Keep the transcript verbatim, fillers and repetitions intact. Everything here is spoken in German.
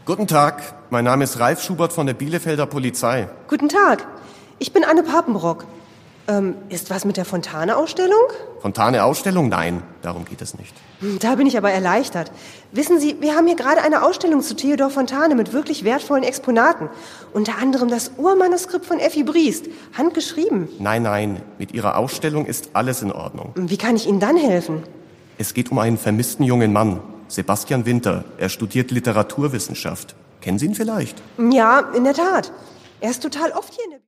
Guten Tag, mein Name ist Ralf Schubert von der Bielefelder Polizei. Guten Tag, ich bin Anne Papenbrock. Ähm, ist was mit der Fontane-Ausstellung? Fontane-Ausstellung? Nein, darum geht es nicht. Da bin ich aber erleichtert. Wissen Sie, wir haben hier gerade eine Ausstellung zu Theodor Fontane mit wirklich wertvollen Exponaten. Unter anderem das Urmanuskript von Effi Briest, handgeschrieben. Nein, nein, mit Ihrer Ausstellung ist alles in Ordnung. Wie kann ich Ihnen dann helfen? Es geht um einen vermissten jungen Mann, Sebastian Winter. Er studiert Literaturwissenschaft. Kennen Sie ihn vielleicht? Ja, in der Tat. Er ist total oft hier in der